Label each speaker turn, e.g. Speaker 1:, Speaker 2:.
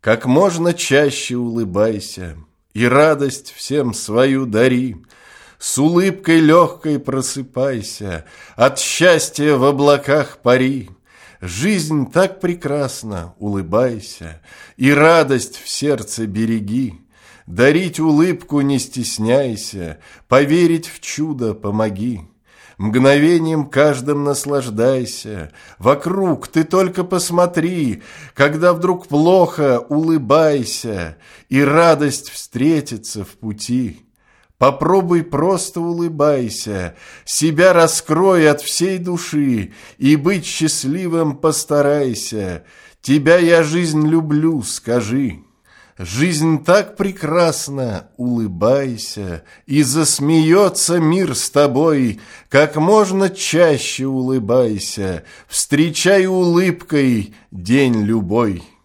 Speaker 1: Как можно чаще улыбайся, и радость всем свою дари. С улыбкой легкой просыпайся, от счастья в облаках пари. Жизнь так прекрасна, улыбайся, и радость в сердце береги. Дарить улыбку не стесняйся, поверить в чудо помоги. Мгновением каждым наслаждайся, вокруг ты только посмотри, когда вдруг плохо, улыбайся, и радость встретится в пути. Попробуй просто улыбайся, себя раскрой от всей души, и быть счастливым постарайся. Тебя я, жизнь, люблю, скажи. Жизнь так прекрасна, улыбайся, и засмеется мир с тобой. Как можно чаще улыбайся, встречай улыбкой день любой.